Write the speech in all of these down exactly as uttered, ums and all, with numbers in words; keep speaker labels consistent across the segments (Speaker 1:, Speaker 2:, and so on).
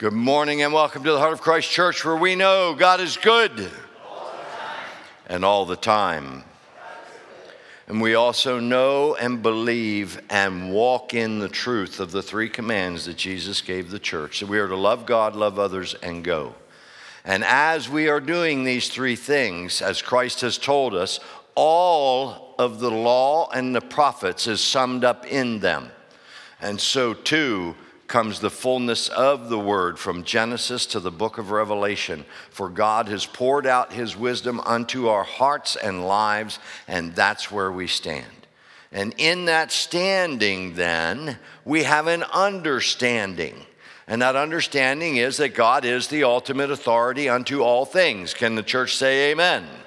Speaker 1: Good morning and welcome to the Heart of Christ Church, where we know God is good all and all the time. And we also know and believe and walk in the truth of the three commands that Jesus gave the church. So we are to love God, love others, and go. And as we are doing these three things, as Christ has told us, all of the law and the prophets is summed up in them. And so too comes the fullness of the word from Genesis to the book of Revelation. For God has poured out his wisdom unto our hearts and lives, and that's where we stand. And in that standing then, we have an understanding. And that understanding is that God is the ultimate authority unto all things. Can the church say amen? Amen.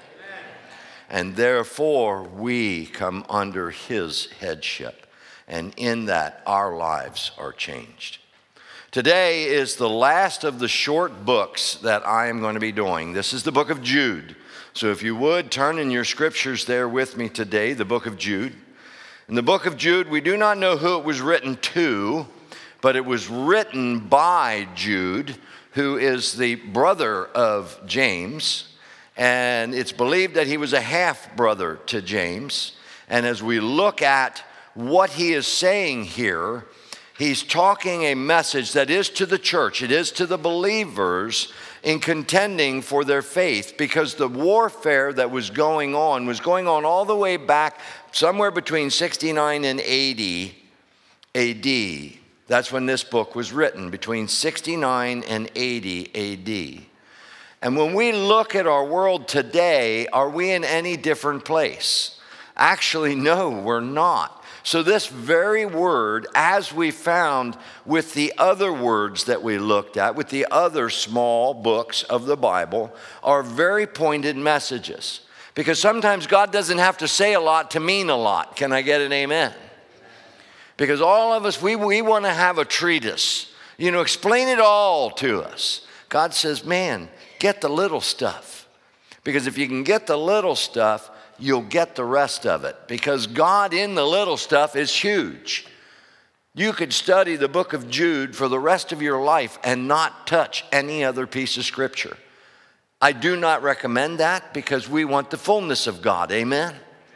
Speaker 1: And therefore, we come under his headship. And in that, our lives are changed. Today is the last of the short books that I am going to be doing. This is the book of Jude. So if you would, turn in your scriptures there with me today, the book of Jude. In the book of Jude, we do not know who it was written to, but it was written by Jude, who is the brother of James. And it's believed that he was a half-brother to James. And as we look at what he is saying here, he's talking a message that is to the church, it is to the believers in contending for their faith, because the warfare that was going on was going on all the way back somewhere between sixty-nine and eighty A D. That's when this book was written, between sixty-nine and eighty A D. And when we look at our world today, are we in any different place? Actually, no, we're not. So this very word, as we found with the other words that we looked at, with the other small books of the Bible, are very pointed messages. Because sometimes God doesn't have to say a lot to mean a lot. Can I get an amen? Because all of us, we, we want to have a treatise. You know, explain it all to us. God says, man, get the little stuff. Because if you can get the little stuff, you'll get the rest of it, because God in the little stuff is huge. You could study the book of Jude for the rest of your life and not touch any other piece of scripture. I do not recommend that, because we want the fullness of God, amen?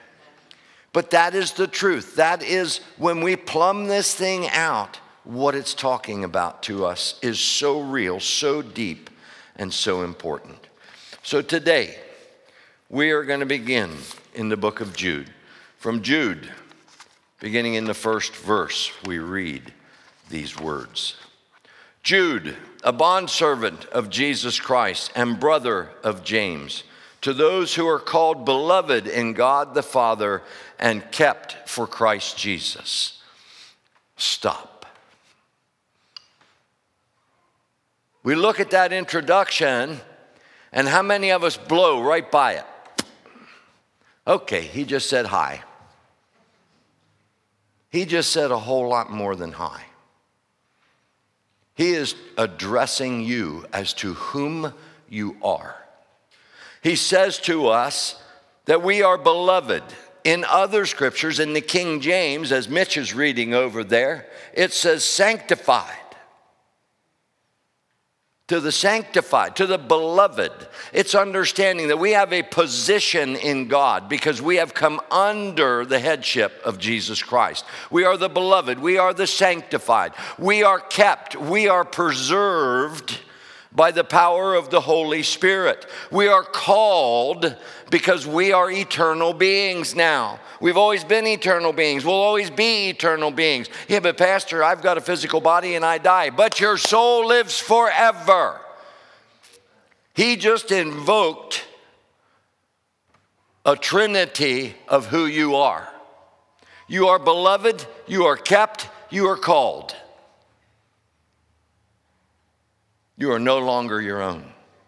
Speaker 1: But that is the truth. That is, when we plumb this thing out, what it's talking about to us is so real, so deep, and so important. So today, we are going to begin in the book of Jude. From Jude, beginning in the first verse, we read these words. Jude, a bondservant of Jesus Christ and brother of James, to those who are called beloved in God the Father and kept for Christ Jesus. Stop. We look at that introduction, and how many of us blow right by it? Okay, he just said hi. He just said a whole lot more than hi. He is addressing you as to whom you are. He says to us that we are beloved. In other scriptures, in the King James, as Mitch is reading over there, it says sanctified. To the sanctified, to the beloved. It's understanding that we have a position in God because we have come under the headship of Jesus Christ. We are the beloved. We are the sanctified. We are kept. We are preserved by the power of the Holy Spirit. We are called because we are eternal beings now. We've always been eternal beings. We'll always be eternal beings. Yeah, but Pastor, I've got a physical body and I die. But your soul lives forever. He just invoked a trinity of who you are. You are beloved, you are kept, you are called. You are no longer your own.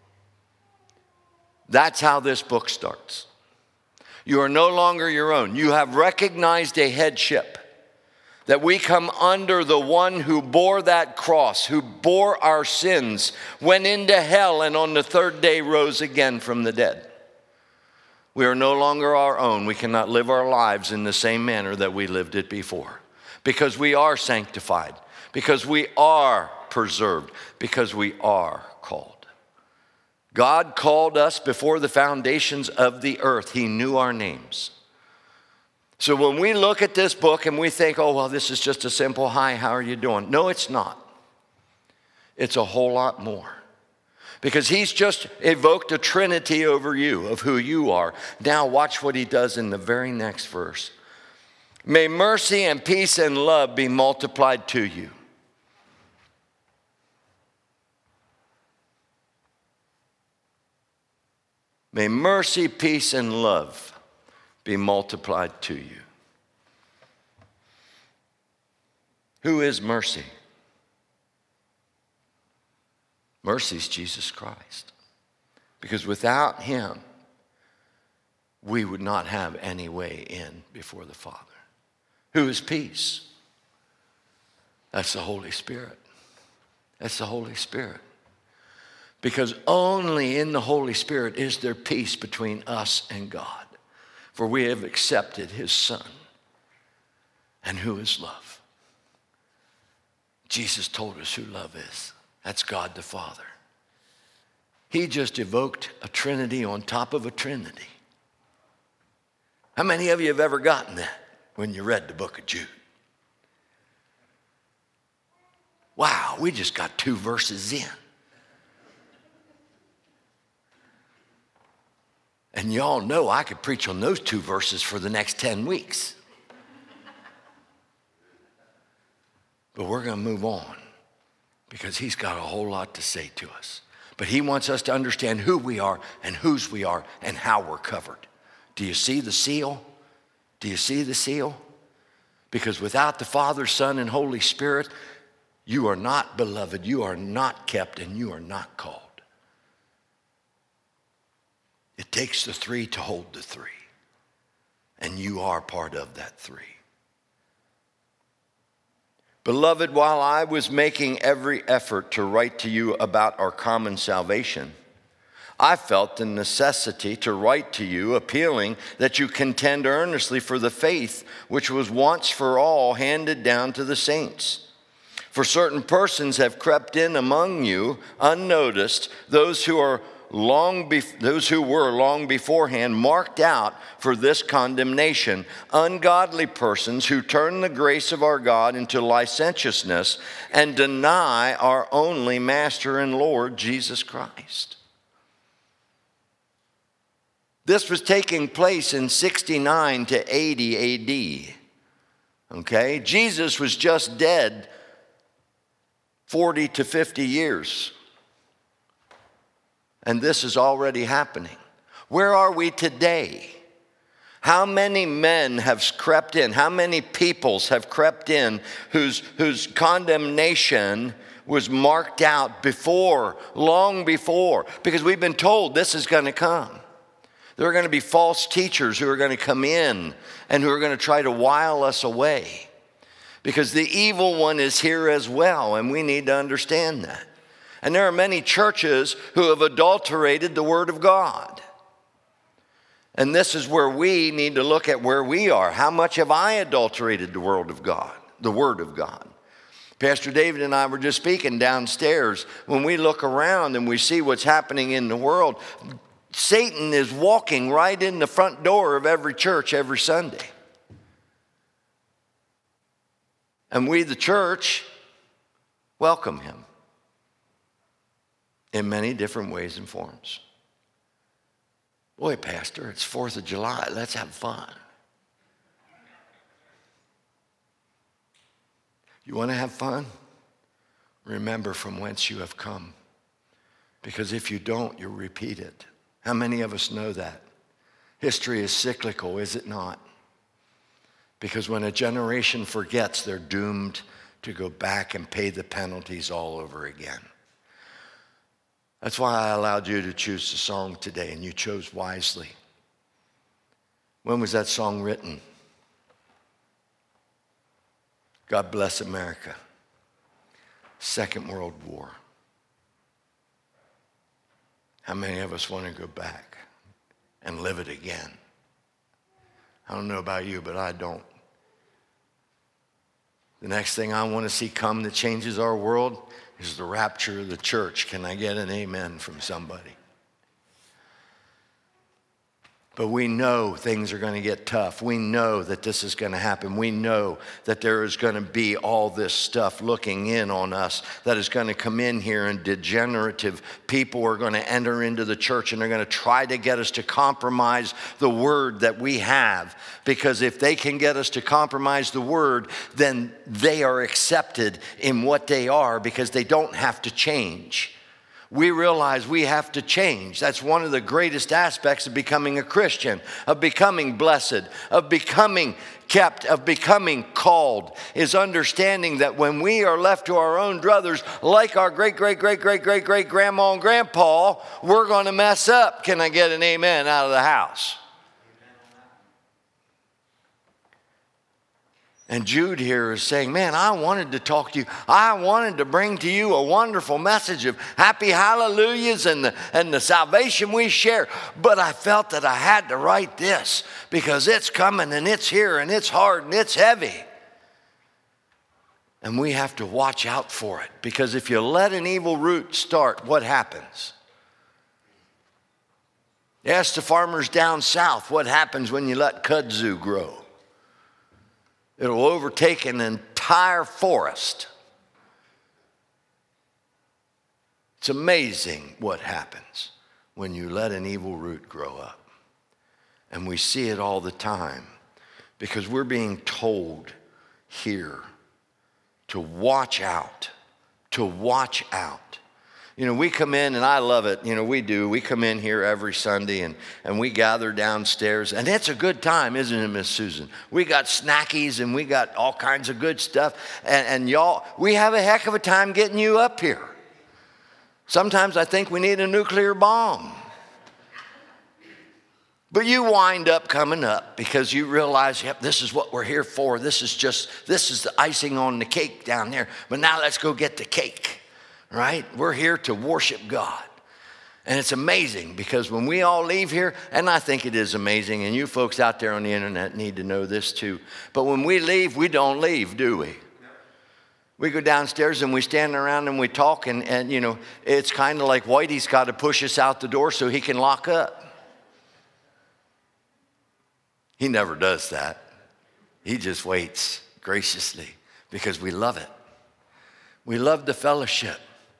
Speaker 1: That's how this book starts. You are no longer your own. You have recognized a headship, that we come under the one who bore that cross, who bore our sins, went into hell, and on the third day rose again from the dead. We are no longer our own. We cannot live our lives in the same manner that we lived it before, because we are sanctified, because we are preserved? Because we are called. God called us before the foundations of the earth. He knew our names. So when we look at this book and we think, oh, well, this is just a simple, hi, how are you doing? No, it's not. It's a whole lot more. Because he's just evoked a trinity over you of who you are. Now watch what he does in the very next verse. May mercy and peace and love be multiplied to you. May mercy, peace, and love be multiplied to you. Who is mercy? Mercy is Jesus Christ. Because without him, we would not have any way in before the Father. Who is peace? That's the Holy Spirit. That's the Holy Spirit. Because only in the Holy Spirit is there peace between us and God. For we have accepted his Son. And who is love? Jesus told us who love is. That's God the Father. He just evoked a Trinity on top of a Trinity. How many of you have ever gotten that when you read the book of Jude? Wow, we just got two verses in. And y'all know I could preach on those two verses for the next ten weeks. But we're going to move on because he's got a whole lot to say to us. But he wants us to understand who we are and whose we are and how we're covered. Do you see the seal? Do you see the seal? Because without the Father, Son, and Holy Spirit, you are not beloved, you are not kept, and you are not called. It takes the three to hold the three. And you are part of that three. Beloved, while I was making every effort to write to you about our common salvation, I felt the necessity to write to you, appealing that you contend earnestly for the faith which was once for all handed down to the saints. For certain persons have crept in among you unnoticed, those who are long bef- those who were long beforehand marked out for this condemnation, ungodly persons who turn the grace of our God into licentiousness and deny our only Master and Lord, Jesus Christ. This was taking place in sixty-nine to eighty A D. Okay? Jesus was just dead forty to fifty years. And this is already happening. Where are we today? How many men have crept in? How many peoples have crept in whose, whose condemnation was marked out before, long before? Because we've been told this is going to come. There are going to be false teachers who are going to come in and who are going to try to while us away. Because the evil one is here as well, and we need to understand that. And there are many churches who have adulterated the Word of God. And this is where we need to look at where we are. How much have I adulterated the Word of God? The Word of God. Pastor David and I were just speaking downstairs. When we look around and we see what's happening in the world, Satan is walking right in the front door of every church every Sunday. And we, the church, welcome him in many different ways and forms. Boy, Pastor, it's fourth of July. Let's have fun. You want to have fun? Remember from whence you have come. Because if you don't, you'll repeat it. How many of us know that? History is cyclical, is it not? Because when a generation forgets, they're doomed to go back and pay the penalties all over again. That's why I allowed you to choose the song today, and you chose wisely. When was that song written? God bless America. Second World War. How many of us want to go back and live it again? I don't know about you, but I don't. The next thing I want to see come that changes our world is the rapture of the church. Can I get an amen from somebody? But we know things are going to get tough. We know that this is going to happen. We know that there is going to be all this stuff looking in on us that is going to come in here, and degenerative people are going to enter into the church, and they're going to try to get us to compromise the word that we have. Because if they can get us to compromise the word, then they are accepted in what they are because they don't have to change. We realize we have to change. That's one of the greatest aspects of becoming a Christian, of becoming blessed, of becoming kept, of becoming called, is understanding that when we are left to our own druthers, like our great, great, great, great, great, great grandma and grandpa, we're going to mess up. Can I get an amen out of the house? And Jude here is saying, man, I wanted to talk to you. I wanted to bring to you a wonderful message of happy hallelujahs and the, and the salvation we share. But I felt that I had to write this because it's coming and it's here and it's hard and it's heavy. And we have to watch out for it, because if you let an evil root start, what happens? Ask the farmers down south what happens when you let kudzu grow. It'll overtake an entire forest. It's amazing what happens when you let an evil root grow up. And we see it all the time because we're being told here to watch out, to watch out. You know, we come in, and I love it. You know, we do. We come in here every Sunday, and, and we gather downstairs. And it's a good time, isn't it, Miss Susan? We got snackies, and we got all kinds of good stuff. And, and y'all, we have a heck of a time getting you up here. Sometimes I think we need a nuclear bomb. But you wind up coming up because you realize, yep, this is what we're here for. This is just, this is the icing on the cake down there. But now let's go get the cake. Right? We're here to worship God. And it's amazing because when we all leave here, and I think it is amazing, and you folks out there on the internet need to know this too, but when we leave, we don't leave, do we? We go downstairs and we stand around and we talk, and, and you know, it's kind of like Whitey's got to push us out the door so he can lock up. He never does that. He just waits graciously because we love it. We love the fellowship.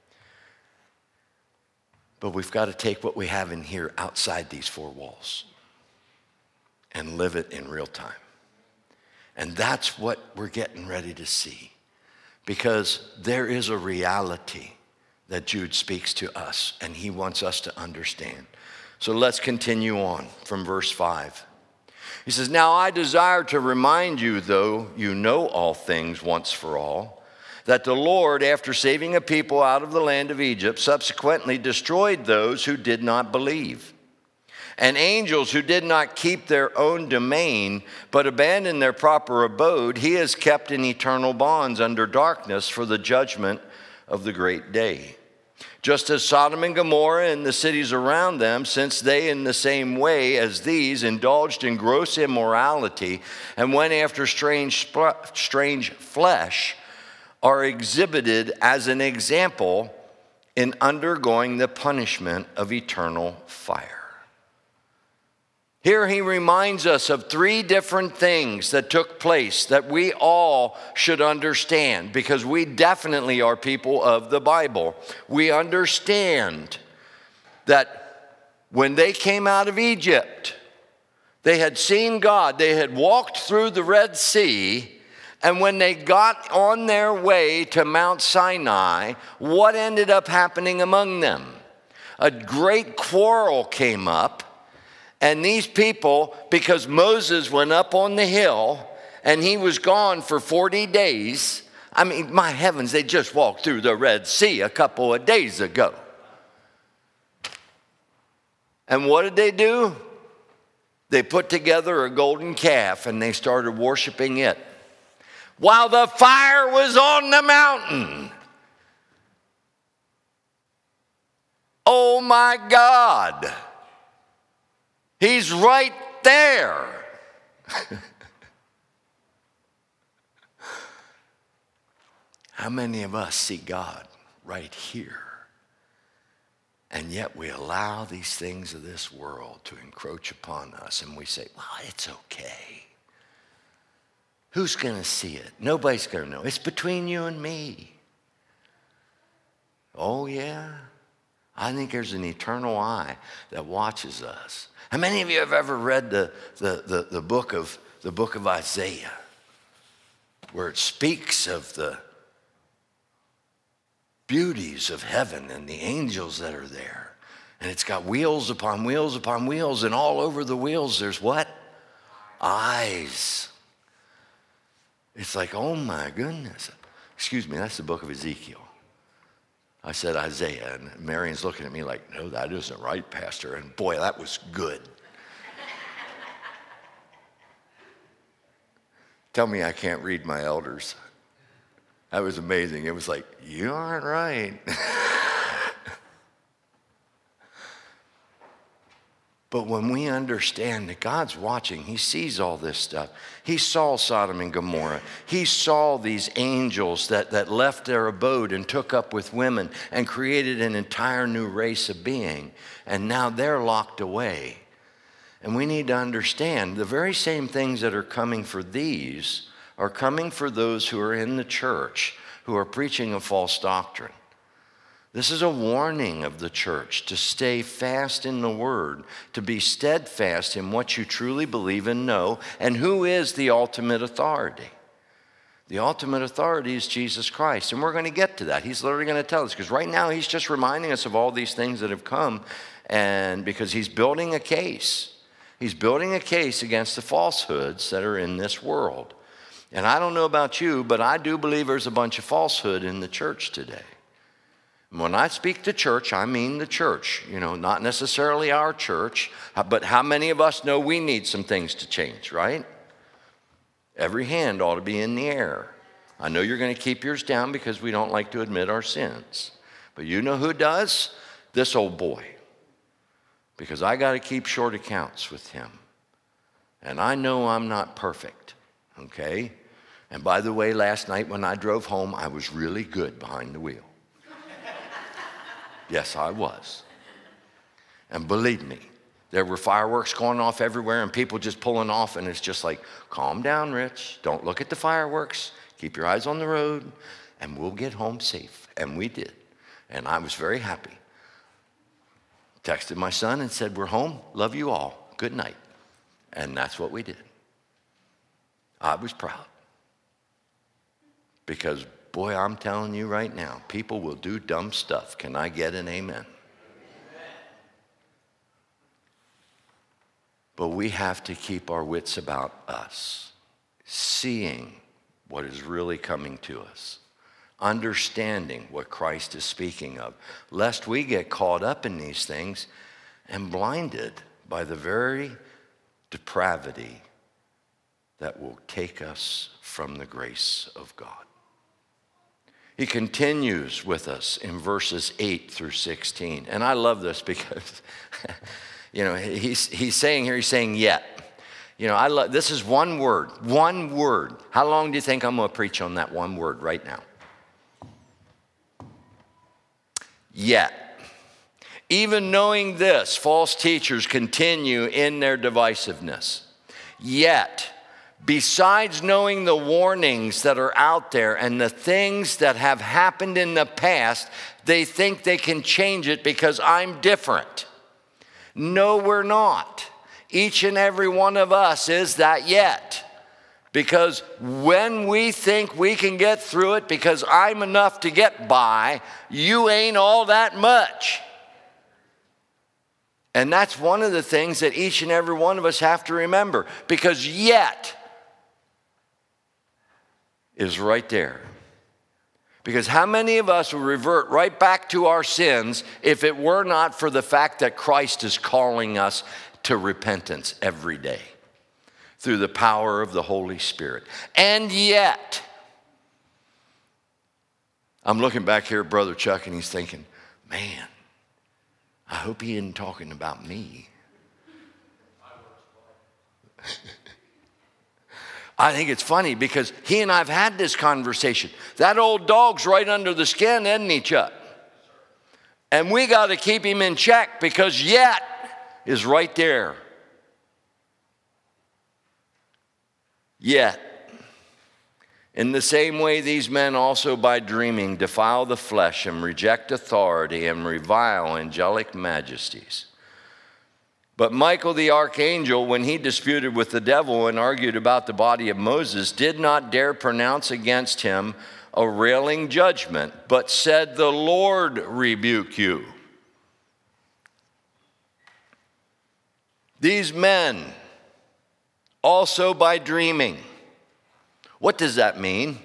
Speaker 1: But we've got to take what we have in here outside these four walls and live it in real time. And that's what we're getting ready to see, because there is a reality that Jude speaks to us, and he wants us to understand. So let's continue on from verse five. He says, "Now I desire to remind you, though you know all things once for all, that the Lord, after saving a people out of the land of Egypt, subsequently destroyed those who did not believe. And angels who did not keep their own domain, but abandoned their proper abode, he has kept in eternal bonds under darkness for the judgment of the great day. Just as Sodom and Gomorrah and the cities around them, since they in the same way as these indulged in gross immorality and went after strange, strange flesh, are exhibited as an example in undergoing the punishment of eternal fire." Here he reminds us of three different things that took place that we all should understand, because we definitely are people of the Bible. We understand that when they came out of Egypt, they had seen God, they had walked through the Red Sea, and when they got on their way to Mount Sinai, what ended up happening among them? A great quarrel came up, and these people, because Moses went up on the hill and he was gone for forty days, I mean, my heavens, they just walked through the Red Sea a couple of days ago. And what did they do? They put together a golden calf and they started worshiping it, while the fire was on the mountain. Oh my God. He's right there. How many of us see God right here. And yet we allow these things of this world to encroach upon us, and we say, well, it's okay. Who's going to see it? Nobody's going to know. It's between you and me. Oh, yeah? I think there's an eternal eye that watches us. How many of you have ever read the, the, the, the, book, of, the book of Isaiah, where it speaks of the beauties of heaven and the angels that are there? And it's got wheels upon wheels upon wheels, and all over the wheels there's what? Eyes. It's like, oh my goodness. Excuse me, that's the book of Ezekiel. I said Isaiah, and Marion's looking at me like, no, that isn't right, Pastor. And boy, that was good. Tell me I can't read my elders. That was amazing. It was like, you aren't right. But when we understand that God's watching, he sees all this stuff. He saw Sodom and Gomorrah. He saw these angels that, that left their abode and took up with women and created an entire new race of being. And now they're locked away. And we need to understand the very same things that are coming for these are coming for those who are in the church, who are preaching a false doctrine. This is a warning of the church to stay fast in the word, to be steadfast in what you truly believe and know, and who is the ultimate authority. The ultimate authority is Jesus Christ, and we're going to get to that. He's literally going to tell us, because right now he's just reminding us of all these things that have come, and because he's building a case. He's building a case against the falsehoods that are in this world. And I don't know about you, but I do believe there's a bunch of falsehood in the church today. When I speak to church, I mean the church, you know, not necessarily our church, but how many of us know we need some things to change, right? Every hand ought to be in the air. I know you're going to keep yours down because we don't like to admit our sins. But you know who does? This old boy. Because I got to keep short accounts with him. And I know I'm not perfect, okay? And by the way, last night when I drove home, I was really good behind the wheel. Yes, I was. And believe me, there were fireworks going off everywhere and people just pulling off, and it's just like, calm down, Rich. Don't look at the fireworks. Keep your eyes on the road, and we'll get home safe. And we did. And I was very happy. Texted my son and said, we're home. Love you all. Good night. And that's what we did. I was proud. Because boy, I'm telling you right now, people will do dumb stuff. Can I get an amen? Amen? But we have to keep our wits about us, seeing what is really coming to us, understanding what Christ is speaking of, lest we get caught up in these things and blinded by the very depravity that will take us from the grace of God. He continues with us in verses eight through sixteen. And I love this because, you know, he's, he's saying here, he's saying yet. You know, I love, this is one word, one word. How long do you think I'm going to preach on that one word right now? Yet. Even knowing this, false teachers continue in their divisiveness. Yet. Besides knowing the warnings that are out there and the things that have happened in the past, they think they can change it because I'm different. No, we're not. Each and every one of us is that yet. Because when we think we can get through it because I'm enough to get by, you ain't all that much. And that's one of the things that each and every one of us have to remember. Because yet is right there. Because how many of us will revert right back to our sins if it were not for the fact that Christ is calling us to repentance every day through the power of the Holy Spirit? And yet, I'm looking back here at Brother Chuck and he's thinking, man, I hope he isn't talking about me. I think it's funny because he and I have had this conversation. That old dog's right under the skin, isn't he, Chuck? And we got to keep him in check because yet is right there. Yet. In the same way, these men also by dreaming defile the flesh and reject authority and revile angelic majesties. But Michael the archangel, when he disputed with the devil and argued about the body of Moses, did not dare pronounce against him a railing judgment, but said, "The Lord rebuke you." These men also by dreaming. What does that mean?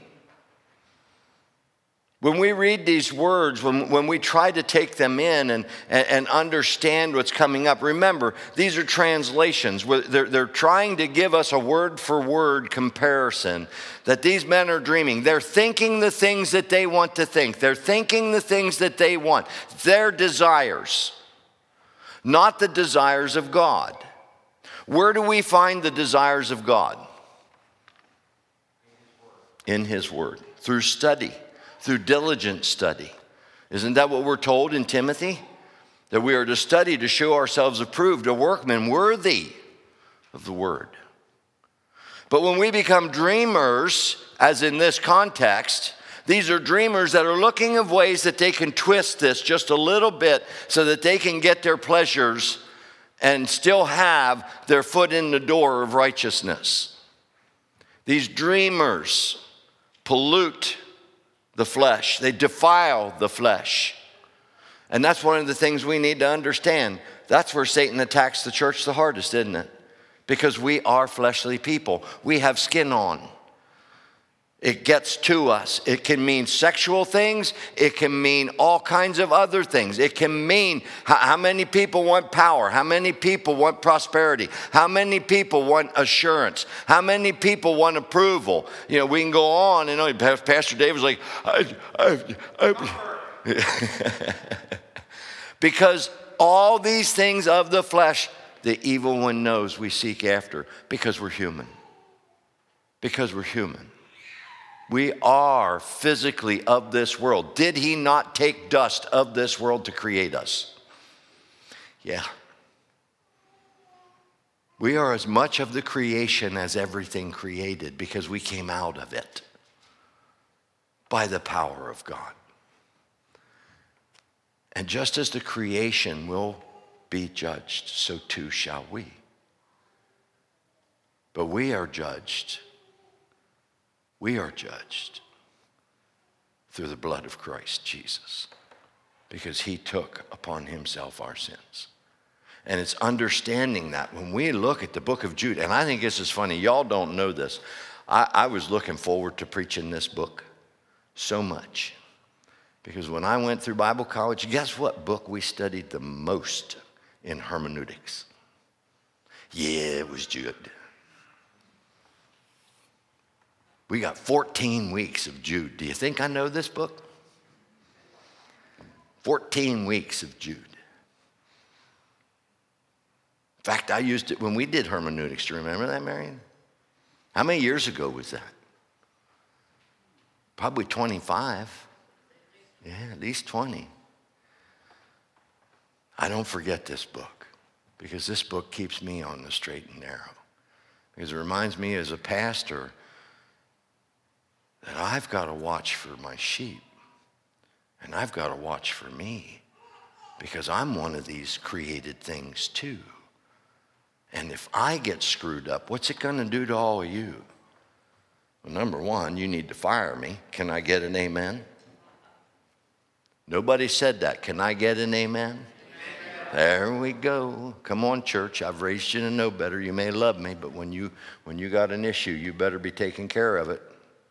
Speaker 1: When we read these words, when, when we try to take them in and, and, and understand what's coming up, remember, these are translations. They're, they're trying to give us a word-for-word comparison that these men are dreaming. They're thinking the things that they want to think. They're thinking the things that they want. Their desires, not the desires of God. Where do we find the desires of God? In His Word, through study. Through diligent study. Isn't that what we're told in Timothy? That we are to study to show ourselves approved, a workman worthy of the word. But when we become dreamers, as in this context, these are dreamers that are looking of ways that they can twist this just a little bit so that they can get their pleasures and still have their foot in the door of righteousness. These dreamers pollute the flesh. They defile the flesh. And that's one of the things we need to understand. That's where Satan attacks the church the hardest, isn't it? Because we are fleshly people. We have skin on. It gets to us. It can mean sexual things. It can mean all kinds of other things. It can mean how, how many people want power? How many people want prosperity? How many people want assurance? How many people want approval? You know, we can go on and on. Pastor Dave was like, I, I, I. Because all these things of the flesh, the evil one knows we seek after because we're human. Because we're human. We are physically of this world. Did He not take dust of this world to create us? Yeah. We are as much of the creation as everything created because we came out of it by the power of God. And just as the creation will be judged, so too shall we. But we are judged. We are judged through the blood of Christ Jesus because He took upon Himself our sins. And it's understanding that when we look at the book of Jude, and I think this is funny, y'all don't know this. I, I was looking forward to preaching this book so much because when I went through Bible college, guess what book we studied the most in hermeneutics? Yeah, it was Jude. We got fourteen weeks of Jude. Do you think I know this book? fourteen weeks of Jude. In fact, I used it when we did hermeneutics. Do you remember that, Marion? How many years ago was that? Probably twenty-five. Yeah, at least twenty. I don't forget this book because this book keeps me on the straight and narrow. Because it reminds me as a pastor that I've got to watch for my sheep. And I've got to watch for me. Because I'm one of these created things too. And if I get screwed up, what's it going to do to all of you? Well, number one, you need to fire me. Can I get an amen? Nobody said that. Can I get an amen? There we go. Come on, church. I've raised you to know better. You may love me, but when you when you got an issue, you better be taking care of it.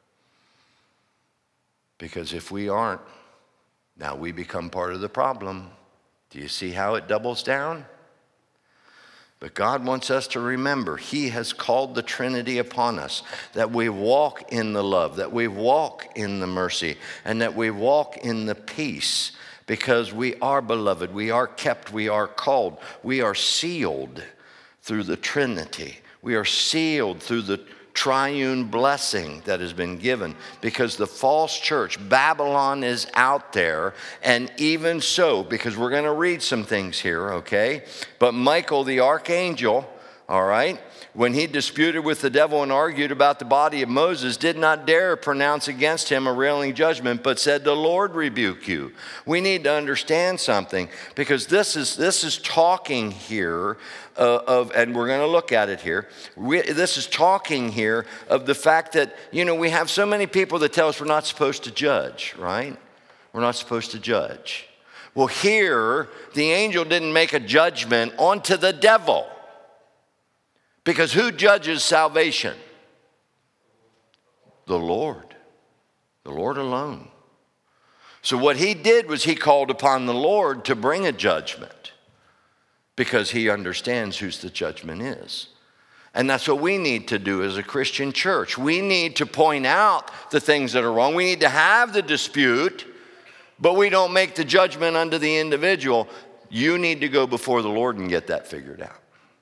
Speaker 1: Because if we aren't, now we become part of the problem. Do you see how it doubles down? But God wants us to remember He has called the Trinity upon us, that we walk in the love, that we walk in the mercy, and that we walk in the peace, because we are beloved, we are kept, we are called, we are sealed through the Trinity. We are sealed through the triune blessing that has been given, because the false church, Babylon, is out there. And even so, because we're going to read some things here, okay? But Michael, the archangel, all right, when he disputed with the devil and argued about the body of Moses, did not dare pronounce against him a railing judgment, but said, "The Lord rebuke you." We need to understand something, because this is this is talking here uh, of, and we're going to look at it here. We, this is talking here of the fact that, you know, we have so many people that tell us we're not supposed to judge, right? We're not supposed to judge. Well, here, the angel didn't make a judgment onto the devil. Because who judges salvation? The Lord. The Lord alone. So what he did was he called upon the Lord to bring a judgment, because he understands whose the judgment is. And that's what we need to do as a Christian church. We need to point out the things that are wrong. We need to have the dispute, but we don't make the judgment unto the individual. You need to go before the Lord and get that figured out.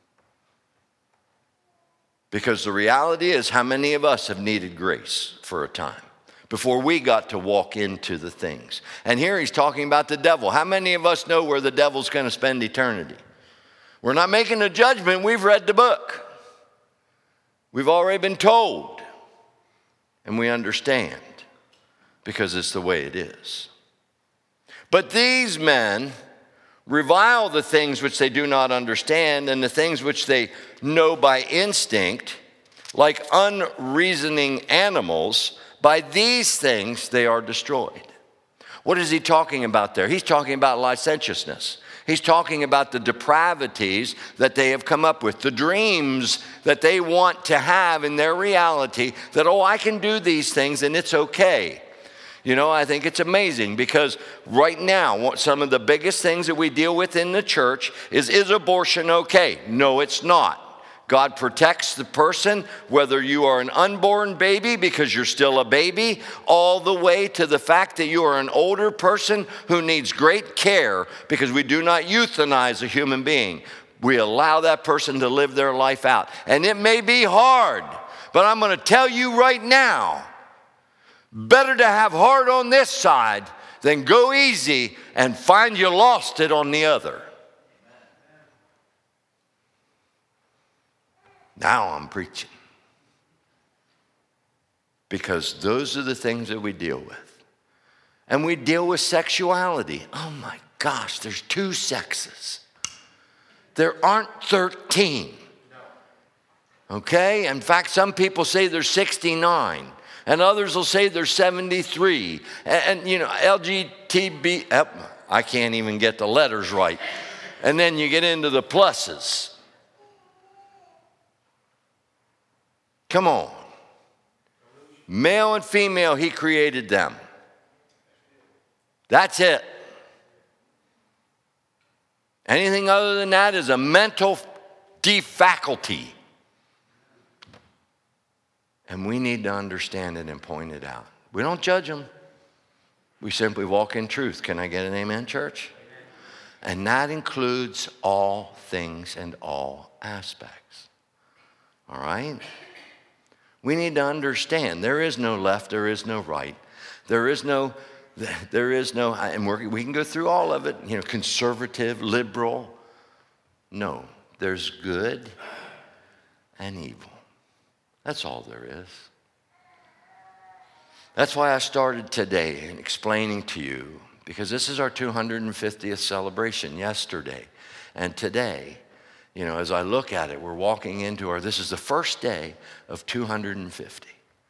Speaker 1: Because the reality is, how many of us have needed grace for a time before we got to walk into the things? And here he's talking about the devil. How many of us know where the devil's going to spend eternity? We're not making a judgment. We've read the book. We've already been told. And we understand, because it's the way it is. But these men revile the things which they do not understand, and the things which they know by instinct, like unreasoning animals. By these things they are destroyed. What is he talking about there? He's talking about licentiousness. He's talking about the depravities that they have come up with, the dreams that they want to have in their reality, that, oh, I can do these things and it's okay. You know, I think it's amazing, because right now, some of the biggest things that we deal with in the church is, is abortion okay? No, it's not. God protects the person, whether you are an unborn baby because you're still a baby, all the way to the fact that you are an older person who needs great care, because we do not euthanize a human being. We allow that person to live their life out. And it may be hard, but I'm going to tell you right now, better to have hard on this side than go easy and find you lost it on the other. Now I'm preaching. Because those are the things that we deal with. And we deal with sexuality. Oh my gosh, there's two sexes. There aren't thirteen. Okay? In fact, some people say there's sixty-nine. And others will say there's seventy-three. And, and you know, L G B T, I can't even get the letters right. And then you get into the pluses. Come on. Male and female, he created them. That's it. Anything other than that is a mental defaculty. And we need to understand it and point it out. We don't judge them. We simply walk in truth. Can I get an amen, church? Amen. And that includes all things and all aspects. All right? We need to understand there is no left, there is no right. There is no, there is no, and we're, we can go through all of it, you know, conservative, liberal. No, there's good and evil. That's all there is. That's why I started today in explaining to you, because this is our two hundred fiftieth celebration yesterday. And today, you know, as I look at it, we're walking into our, this is the first day of two hundred fifty.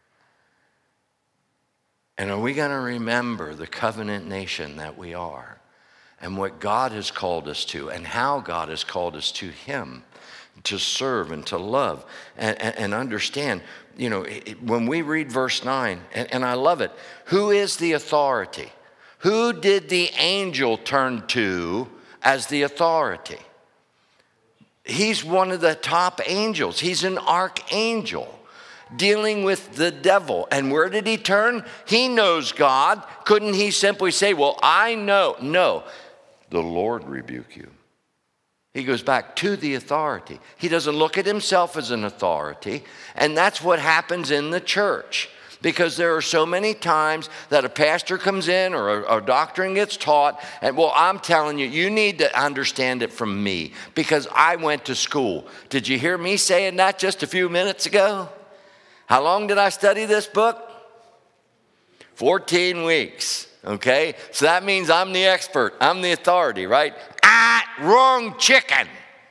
Speaker 1: And are we going to remember the covenant nation that we are, and what God has called us to, and how God has called us to Him, to serve and to love and, and, and understand, you know, it, when we read verse nine, and, and I love it, who is the authority? Who did the angel turn to as the authority? He's one of the top angels. He's an archangel dealing with the devil. And where did he turn? He knows God. Couldn't he simply say, well, I know? No, the Lord rebuke you. He goes back to the authority. He doesn't look at himself as an authority. And that's what happens in the church. Because there are so many times that a pastor comes in or a, a doctrine gets taught. And well, I'm telling you, you need to understand it from me. Because I went to school. Did you hear me saying that just a few minutes ago? How long did I study this book? fourteen weeks. Okay, so that means I'm the expert. I'm the authority, right? Ah, wrong chicken.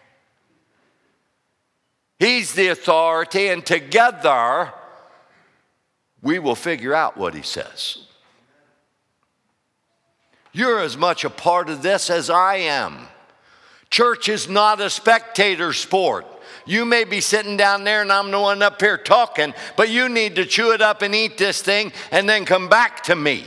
Speaker 1: He's the authority, and together we will figure out what he says. You're as much a part of this as I am. Church is not a spectator sport. You may be sitting down there and I'm the one up here talking, but you need to chew it up and eat this thing and then come back to me.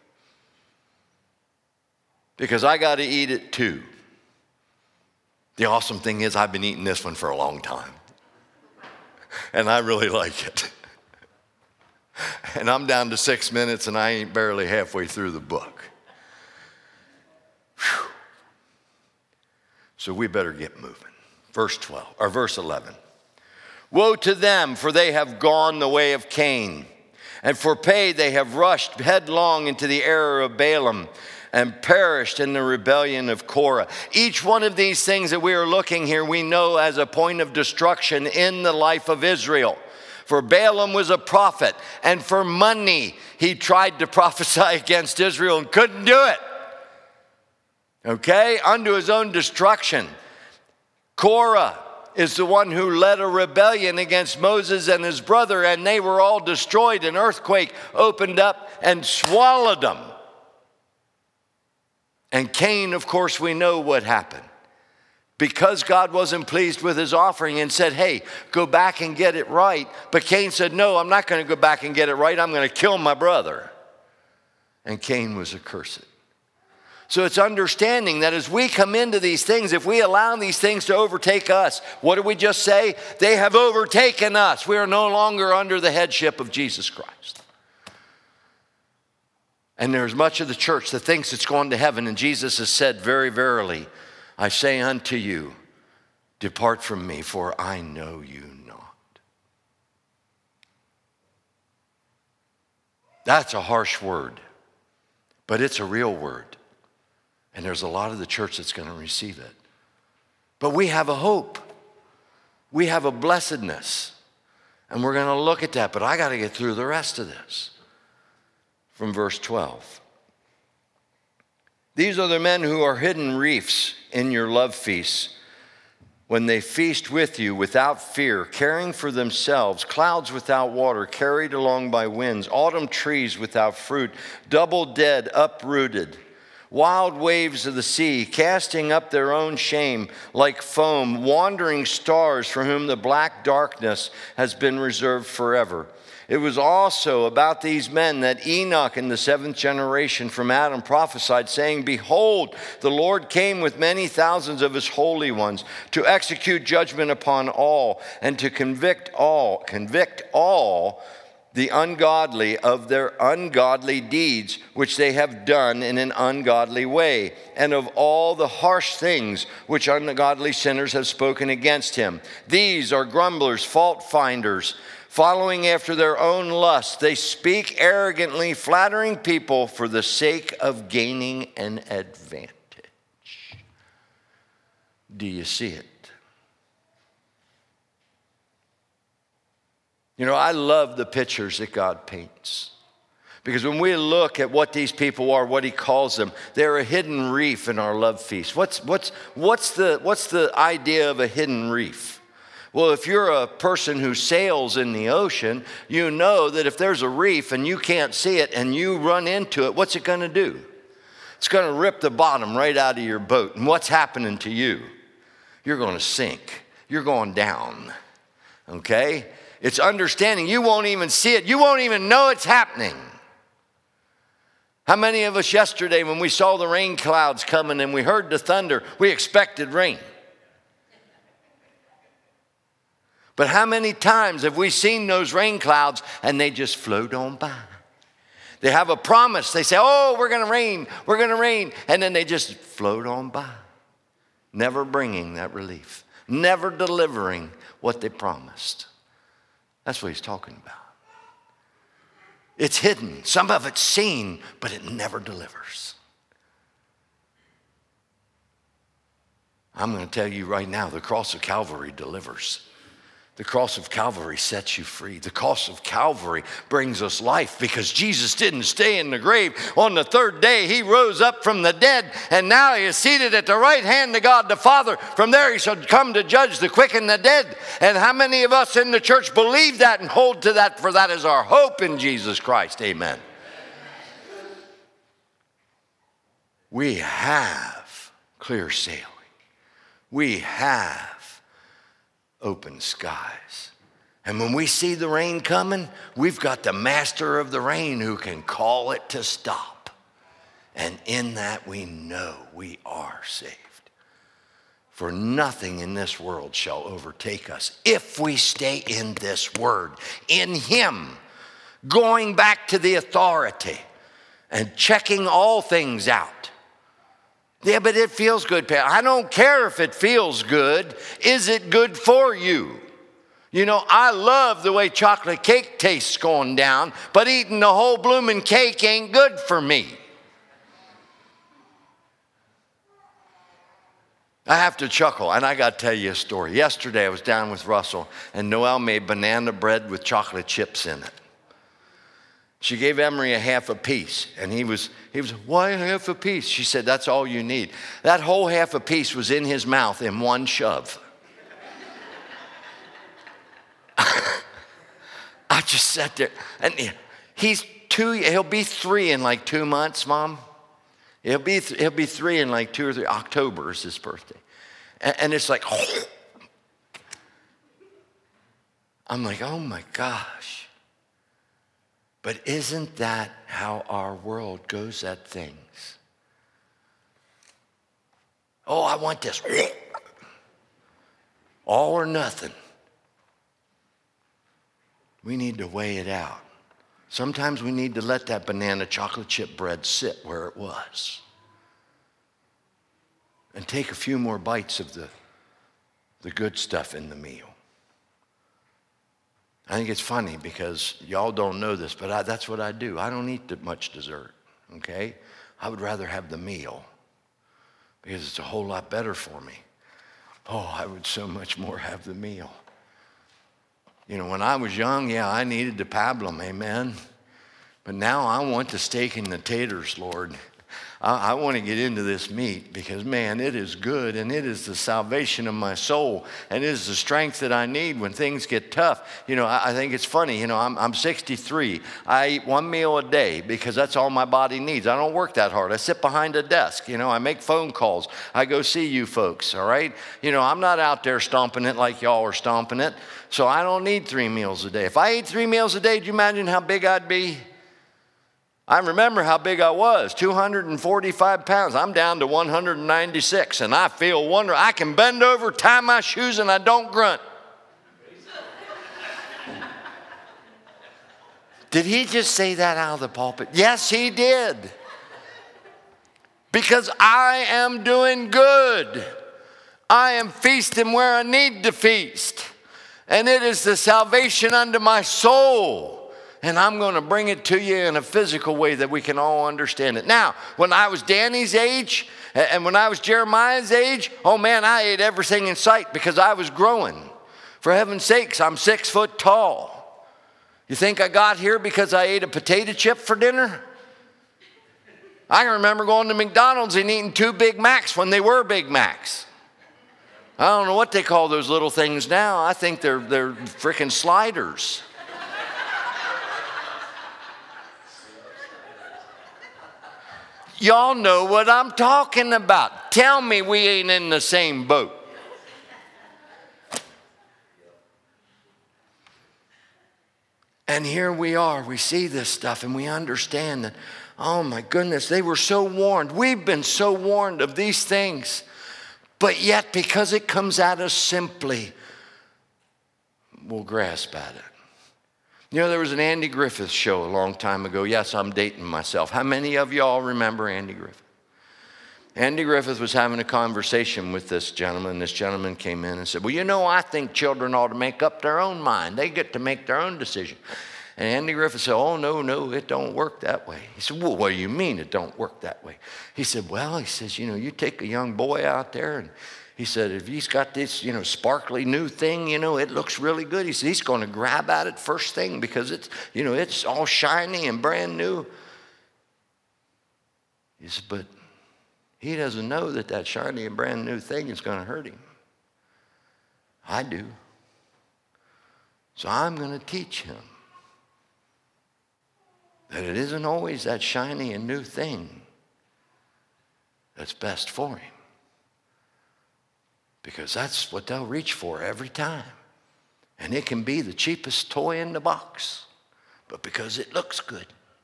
Speaker 1: Because I got to eat it too. The awesome thing is I've been eating this one for a long time. And I really like it. And I'm down to six minutes and I ain't barely halfway through the book. Whew. So we better get moving. Verse twelve, or verse eleven. Woe to them, for they have gone the way of Cain. And for pay they have rushed headlong into the error of Balaam, and perished in the rebellion of Korah. Each one of these things that we are looking here, we know as a point of destruction in the life of Israel. For Balaam was a prophet, and for money, he tried to prophesy against Israel and couldn't do it. Okay, unto his own destruction. Korah is the one who led a rebellion against Moses and his brother, and they were all destroyed. An earthquake opened up and swallowed them. And Cain, of course, we know what happened. Because God wasn't pleased with his offering and said, hey, go back and get it right. But Cain said, no, I'm not going to go back and get it right. I'm going to kill my brother. And Cain was accursed. So it's understanding that as we come into these things, if we allow these things to overtake us, what did we just say? They have overtaken us. We are no longer under the headship of Jesus Christ. And there's much of the church that thinks it's going to heaven. And Jesus has said, very verily, I say unto you, depart from me, for I know you not. That's a harsh word, but it's a real word. And there's a lot of the church that's going to receive it. But we have a hope. We have a blessedness. And we're going to look at that. But I got to get through the rest of this. From verse twelve. These are the men who are hidden reefs in your love feasts, when they feast with you without fear, caring for themselves, clouds without water, carried along by winds, autumn trees without fruit, double dead, uprooted, wild waves of the sea, casting up their own shame like foam, wandering stars for whom the black darkness has been reserved forever. It was also about these men that Enoch in the seventh generation from Adam prophesied, saying, behold, the Lord came with many thousands of his holy ones to execute judgment upon all and to convict all, convict all the ungodly of their ungodly deeds, which they have done in an ungodly way, and of all the harsh things which ungodly sinners have spoken against him. These are grumblers, fault finders, following after their own lust. They speak arrogantly, flattering people for the sake of gaining an advantage. Do you see it? You know, I love the pictures that God paints. Because when we look at what these people are, what he calls them, they're a hidden reef in our love feast. What's, what's, what's, the, what's the idea of a hidden reef? Well, if you're a person who sails in the ocean, you know that if there's a reef and you can't see it and you run into it, what's it going to do? It's going to rip the bottom right out of your boat. And what's happening to you? You're going to sink. You're going down. Okay? It's understanding. You won't even see it. You won't even know it's happening. How many of us yesterday when we saw the rain clouds coming and we heard the thunder, we expected rain? But how many times have we seen those rain clouds and they just float on by? They have a promise. They say, oh, we're going to rain. We're going to rain. And then they just float on by. never bringing that relief, never delivering what they promised. That's what he's talking about. It's hidden. Some of it's seen, but it never delivers. I'm going to tell you right now, the cross of Calvary delivers. The cross of Calvary sets you free. The cross of Calvary brings us life because Jesus didn't stay in the grave. On the third day, he rose up from the dead, and now he is seated at the right hand of God the Father. From there, he shall come to judge the quick and the dead. And how many of us in the church believe that and hold to that? For that is our hope in Jesus Christ. Amen. We have clear sailing. We have open skies. And when we see the rain coming, we've got the master of the rain who can call it to stop. And in that we know we are saved. For nothing in this world shall overtake us if we stay in this word, in him, going back to the authority and checking all things out. Yeah, but it feels good, Pat. I don't care if it feels good. Is it good for you? You know, I love the way chocolate cake tastes going down, but eating the whole blooming cake ain't good for me. I have to chuckle, and I got to tell you a story. Yesterday, I was down with Russell, and Noelle made banana bread with chocolate chips in it. She gave Emery a half a piece, and he was, he was, why half a piece? She said, that's all you need. That whole half a piece was in his mouth in one shove. I just sat there, and he's two, he'll be three in like two months, Mom. He'll be, he'll be three in like two or three, October is his birthday. And, and it's like, oh. I'm like, oh my gosh. But isn't that how our world goes at things? Oh, I want this. All or nothing. We need to weigh it out. Sometimes we need to let that banana chocolate chip bread sit where it was. And take a few more bites of the, the good stuff in the meal. I think it's funny because y'all don't know this, but I, that's what I do. I don't eat that much dessert, okay? I would rather have the meal because it's a whole lot better for me. Oh, I would so much more have the meal. You know, when I was young, yeah, I needed the pablum, amen? But now I want the steak and the taters, Lord. I, I want to get into this meat because, man, it is good and it is the salvation of my soul and it is the strength that I need when things get tough. You know, I, I think it's funny. You know, I'm, I'm sixty-three. I eat one meal a day because that's all my body needs. I don't work that hard. I sit behind a desk. You know, I make phone calls. I go see you folks, all right? You know, I'm not out there stomping it like y'all are stomping it. So I don't need three meals a day. If I ate three meals a day, do you imagine how big I'd be? I remember how big I was, two hundred forty-five pounds. I'm down to one hundred ninety-six, and I feel wonderful. I can bend over, tie my shoes, and I don't grunt. Did he just say that out of the pulpit? Yes, he did. Because I am doing good. I am feasting where I need to feast. And it is the salvation unto my soul. And I'm going to bring it to you in a physical way that we can all understand it. Now, when I was Danny's age and when I was Jeremiah's age, oh man, I ate everything in sight because I was growing. For heaven's sakes, I'm six foot tall. You think I got here because I ate a potato chip for dinner? I can remember going to McDonald's and eating two Big Macs when they were Big Macs. I don't know what they call those little things now. I think they're, they're freaking sliders. Y'all know what I'm talking about. Tell me we ain't in the same boat. And here we are. We see this stuff and we understand that, oh my goodness, they were so warned. We've been so warned of these things. But yet, because it comes at us simply, we'll grasp at it. You know, there was an Andy Griffith show a long time ago. Yes, I'm dating myself. How many of y'all remember Andy Griffith? Andy Griffith was having a conversation with this gentleman. This gentleman came in and said, well, you know, I think children ought to make up their own mind. They get to make their own decision. And Andy Griffith said, oh, no, no, it don't work that way. He said, well, what do you mean it don't work that way? He said, well, he says, you know, you take a young boy out there and he said, if he's got this, you know, sparkly new thing, you know, it looks really good. He said, he's going to grab at it first thing because it's, you know, it's all shiny and brand new. He said, but he doesn't know that that shiny and brand new thing is going to hurt him. I do. So I'm going to teach him that it isn't always that shiny and new thing that's best for him. Because that's what they'll reach for every time. And it can be the cheapest toy in the box, but because it looks good.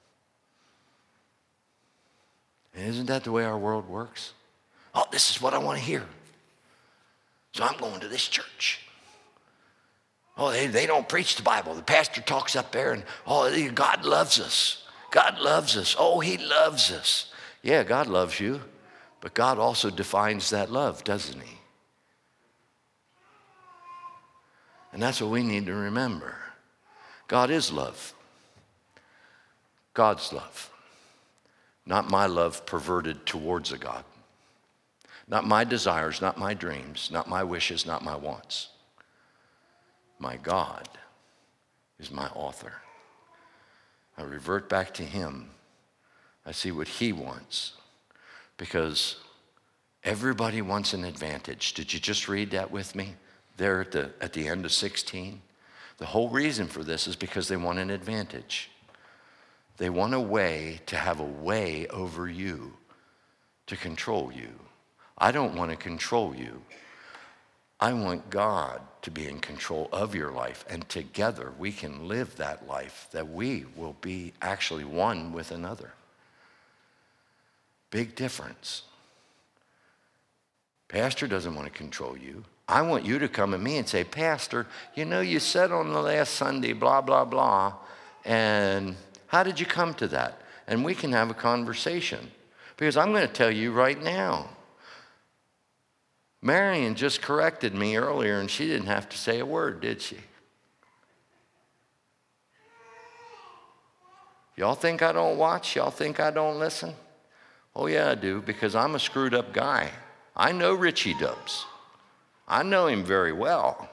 Speaker 1: And isn't that the way our world works? Oh, this is what I want to hear. So I'm going to this church. Oh, they, they don't preach the Bible. The pastor talks up there and, oh, God loves us. God loves us. Oh, he loves us. Yeah, God loves you. But God also defines that love, doesn't he? And that's what we need to remember. God is love. God's love. Not my love perverted towards a God. Not my desires, not my dreams, not my wishes, not my wants. My God is my author. I revert back to him. I see what he wants. Because everybody wants an advantage. Did you just read that with me? There at the, at the end of sixteen. The whole reason for this is because they want an advantage. They want a way to have a way over you, to control you. I don't want to control you. I want God to be in control of your life, and together we can live that life, that we will be actually one with another. Big difference. Pastor doesn't want to control you. I want you to come to me and say, Pastor, you know, you said on the last Sunday, blah, blah, blah, and how did you come to that? And we can have a conversation. Because I'm going to tell you right now, Marion just corrected me earlier, and she didn't have to say a word, did she? Y'all think I don't watch? Y'all think I don't listen? Oh, yeah, I do, because I'm a screwed up guy. I know Richie Dubs. I know him very well.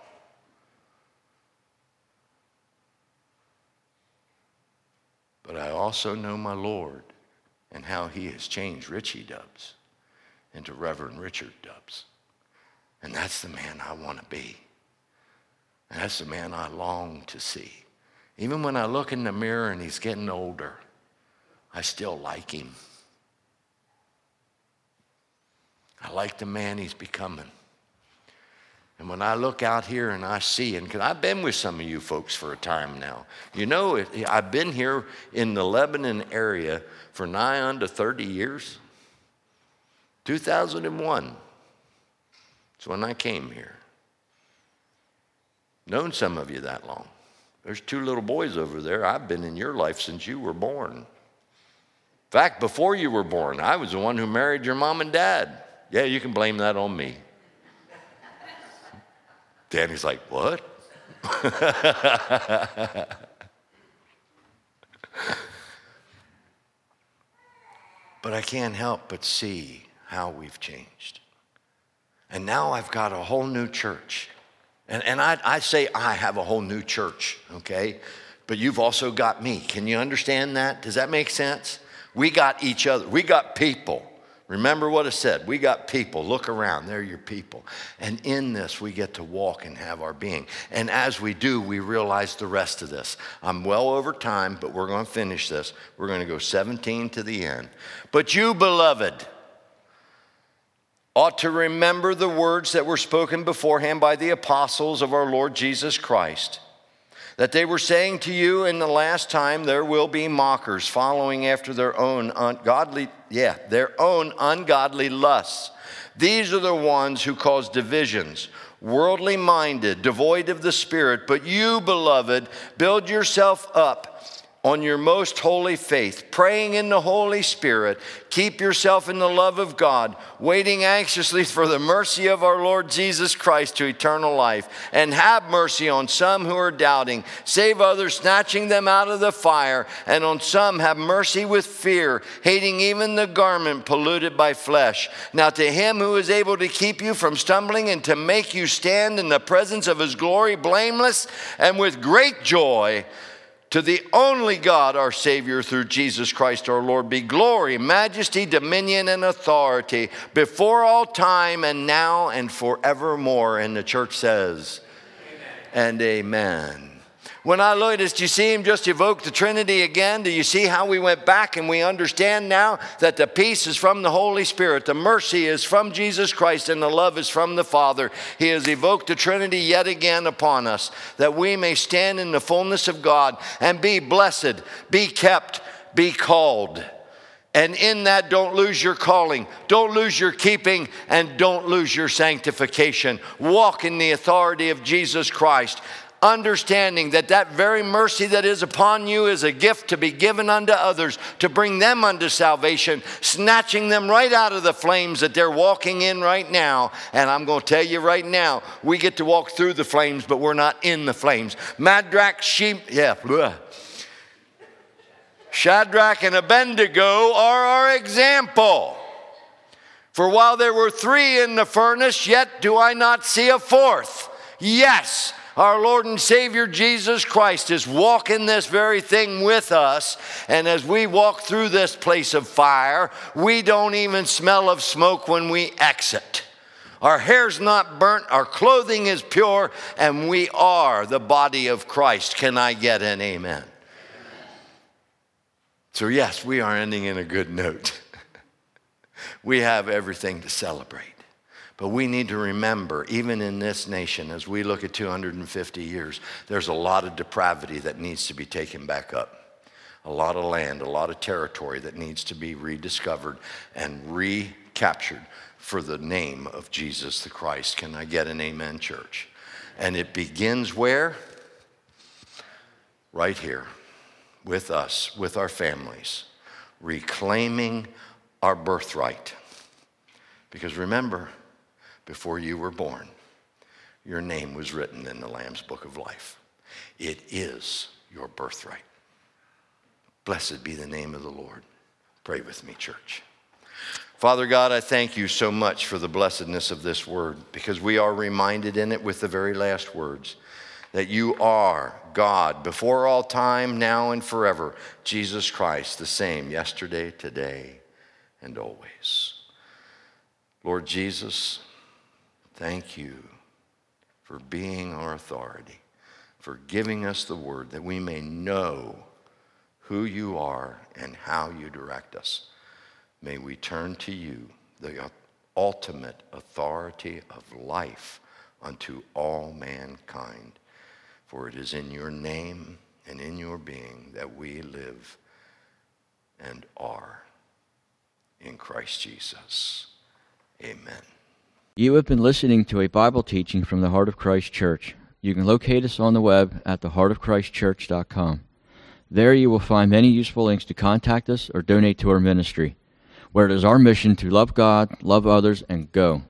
Speaker 1: But I also know my Lord and how he has changed Richie Dubs into Reverend Richard Dubs. And that's the man I want to be. And that's the man I long to see. Even when I look in the mirror and he's getting older, I still like him. I like the man he's becoming. And when I look out here and I see, and because I've been with some of you folks for a time now. You know, it, I've been here in the Lebanon area for nigh on to thirty years. two thousand one. That's when I came here. Known some of you that long. There's two little boys over there. I've been in your life since you were born. In fact, before you were born, I was the one who married your mom and dad. Yeah, you can blame that on me. Danny's like, what? But I can't help but see how we've changed. And now I've got a whole new church. And, and I, I say I have a whole new church, okay? But you've also got me. Can you understand that? Does that make sense? We got each other. We got people. Remember what I said. We got people. Look around. They're your people. And in this, we get to walk and have our being. And as we do, we realize the rest of this. I'm well over time, but we're going to finish this. We're going to go seventeen to the end. But you, beloved, ought to remember the words that were spoken beforehand by the apostles of our Lord Jesus Christ, that they were saying to you, in the last time there will be mockers following after their own ungodly, yeah, their own ungodly lusts. These are the ones who cause divisions, worldly minded, devoid of the Spirit. But you, beloved, build yourself up on your most holy faith, praying in the Holy Spirit. Keep yourself in the love of God, waiting anxiously for the mercy of our Lord Jesus Christ to eternal life. And have mercy on some who are doubting. Save others, snatching them out of the fire. And on some have mercy with fear, hating even the garment polluted by flesh. Now to him who is able to keep you from stumbling and to make you stand in the presence of his glory blameless and with great joy, to the only God, our Savior, through Jesus Christ our Lord, be glory, majesty, dominion, and authority before all time and now and forevermore. And the church says, amen. And amen. When I look at this, do you see him just evoke the Trinity again? Do you see how we went back and we understand now that the peace is from the Holy Spirit, the mercy is from Jesus Christ, and the love is from the Father? He has evoked the Trinity yet again upon us, that we may stand in the fullness of God and be blessed, be kept, be called. And in that, don't lose your calling, don't lose your keeping, and don't lose your sanctification. Walk in the authority of Jesus Christ, understanding that that very mercy that is upon you is a gift to be given unto others, to bring them unto salvation, snatching them right out of the flames that they're walking in right now. And I'm going to tell you right now, we get to walk through the flames, but we're not in the flames. Shadrach, sheep, yeah, bleh. Shadrach and Abednego are our example. For while there were three in the furnace, yet do I not see a fourth. Yes, our Lord and Savior Jesus Christ is walking this very thing with us. And as we walk through this place of fire, we don't even smell of smoke when we exit. Our hair's not burnt, our clothing is pure, and we are the body of Christ. Can I get an amen? So yes, we are ending in a good note. We have everything to celebrate. But we need to remember, even in this nation, as we look at two hundred fifty years, there's a lot of depravity that needs to be taken back up. A lot of land, a lot of territory that needs to be rediscovered and recaptured for the name of Jesus the Christ. Can I get an amen, church? And it begins where? Right here, with us, with our families, reclaiming our birthright. Because remember, before you were born, your name was written in the Lamb's Book of Life. It is your birthright. Blessed be the name of the Lord. Pray with me, church. Father God, I thank you so much for the blessedness of this word, because we are reminded in it with the very last words that you are God before all time, now and forever. Jesus Christ, the same yesterday, today, and always. Lord Jesus, thank you for being our authority, for giving us the word that we may know who you are and how you direct us. May we turn to you, the ultimate authority of life unto all mankind. For it is in your name and in your being that we live and are. In Christ Jesus. Amen.
Speaker 2: You have been listening to a Bible teaching from the Heart of Christ Church. You can locate us on the web at the heart of christ church dot com. There you will find many useful links to contact us or donate to our ministry, where it is our mission to love God, love others, and go.